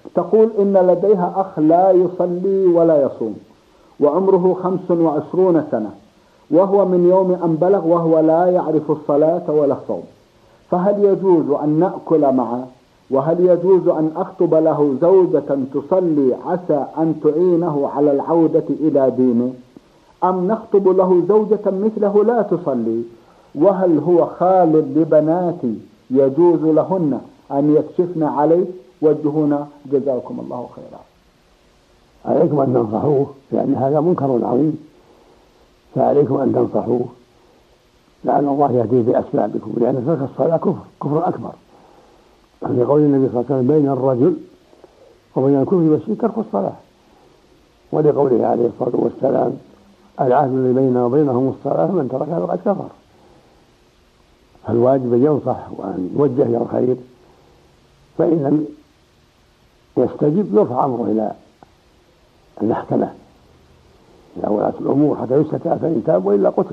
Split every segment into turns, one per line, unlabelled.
تقول إن لديها أخ لا يصلي ولا يصوم، وعمره 25 سنة، وهو من يوم أن بلغ وهو لا يعرف الصلاة ولا الصوم، فهل يجوز أن نأكل معه؟ وهل يجوز أن أخطب له زوجة تصلي عسى أن تعينه على العودة إلى دينه، أم نخطب له زوجة مثله لا تصلي؟ وهل هو خال لبناتي يجوز لهن أن يكشفن عليه؟ وجهونا جزاكم الله خيرا.
عليكم أن تنصحوه، لأن هذا منكر عظيم، فعليكم أن تنصحوه لعل الله يهديه بأسبابكم، لأن ترك الصلاة كفر أكبر، لقول النبي صلى الله عليه وسلم بين الرجل وبين الكفر والشرك ترك الصلاة، ولقوله عليه الصلاة والسلام العهد الذي بيننا وبينهم الصلاة من تركها فقد كفر. فالواجب أن ينصح وأن يوجه إلى الخير، فإن لم يستجب يرفع أمره إلى المحكمة إلى ولاة الأمور حتى يستتاب، فإن تاب وإلا قتل.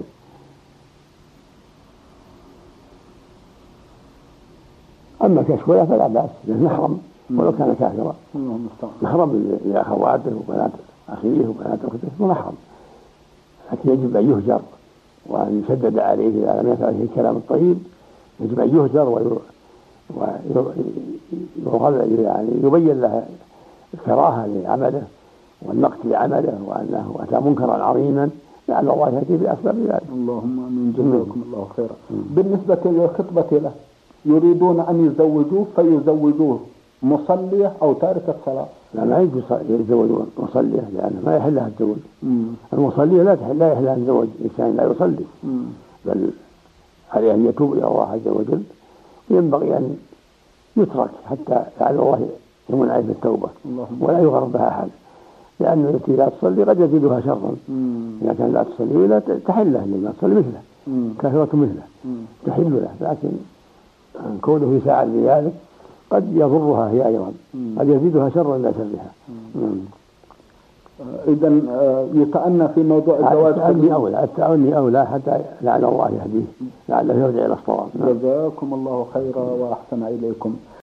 أما كشفه فلا بأس، لأنه محرم ولو كان كافرا، محرم لأخواته وبنات أخيه وبنات أخته محرم، لكن يجب أن يهجر وأن يشدد عليه إذا لم يفعل الكلام الطيب، يجب أن يهجر يعني يبين له الكراهة لعمله والنقد لعمله وأنه أتى منكرا عظيما، لعل الله يهديه بأسباب ذلك.
اللهم آمين، جزاكم الله خيرا. بالنسبة للخطبة له، يريدون أن يزوجوه فيزوجوه مصلية أو تاركة صلاة؟
لا، ما يتزوجون مصلية، لأنه ما يحل لها الزواج. المصلية لا يحل لها الزواج إنسان لا يصلي، بل عليه أن يتوب إلى الله عز وجل، وينبغي أن يترك حتى لعل الله يمن عليه بالتوبة ولا يغرب بها أحد، لأن التي لا تصلي قد يزيدها شرا. إذا كان لا تصلي ولا تحل له لما تصلي مثله، كافرة مثله تحل له، لكن كونه يساعد بذلك قد يضرها هي أيضا، قد يزيدها شرا لا شرها.
إذن يتأنى في موضوع الزواج.
التأني أولى حتى لعل الله يهديه، لعله يرجع إلى الصواب.
جزاكم الله خيرا وأحسن إليكم.